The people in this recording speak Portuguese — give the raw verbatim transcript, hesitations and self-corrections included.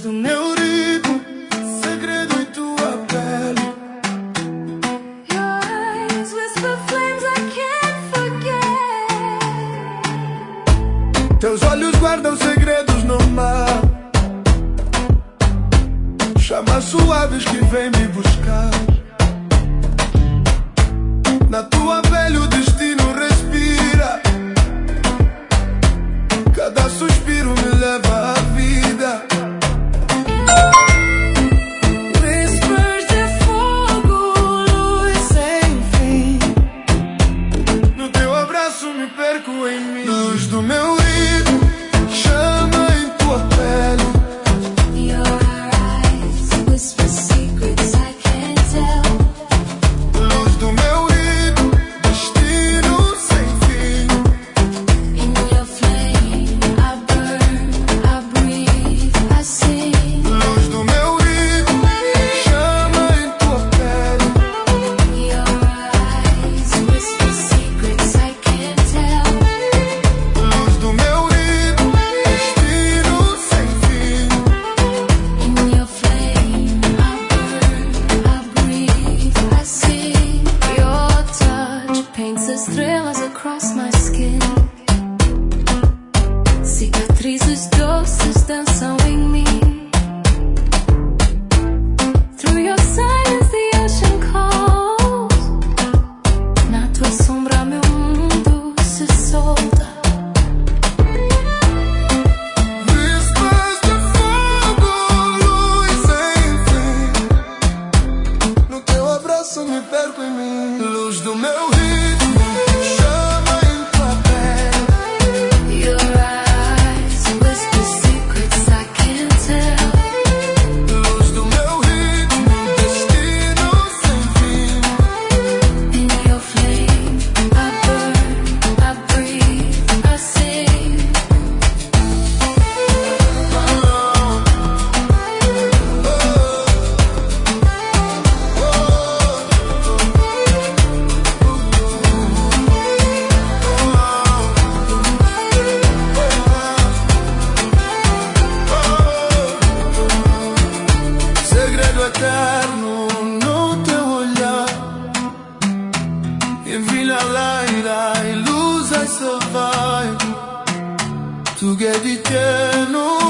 do meu ritmo, segredo em tua pele. Your eyes whisper flames I can't forget. Teus olhos guardam segredos no mar, chamas suaves que vêm me buscar. Na tua pele o destino respira, cada suspiro me leva à vida. Whispers de fogo, luz sem fim. No teu abraço me perco em mim. Luz do meu ritmo, chama em tua pele. Your eyes whisper secrets I can't tell. Luz do meu ritmo, destino sem fim. In your flame I burn, I breathe, I sing. Luz do meu ritmo, chama em tua pele. Your eyes whisper secrets I can't tell. Luz do meu ritmo, destino sem fim. In your flame I burn, I breathe, I sing. Your touch paints estrelas across my skin. Cicatrizes doces dançam em mim. Through your silence the ocean calls. Na tua sombra meu mundo se solta. Whispers de fogo, luz sem fim. No teu abraço me perco em mim. Luz do meu ritmo, chama em tua pele. Your eyes whisper secrets I can't tell. Luz do meu ritmo, destino sem fim. In your flame I burn, I breathe, I sing. Segredo eterno no teu olhar. Envia l'aira e luz ai se vai. Tu che di te non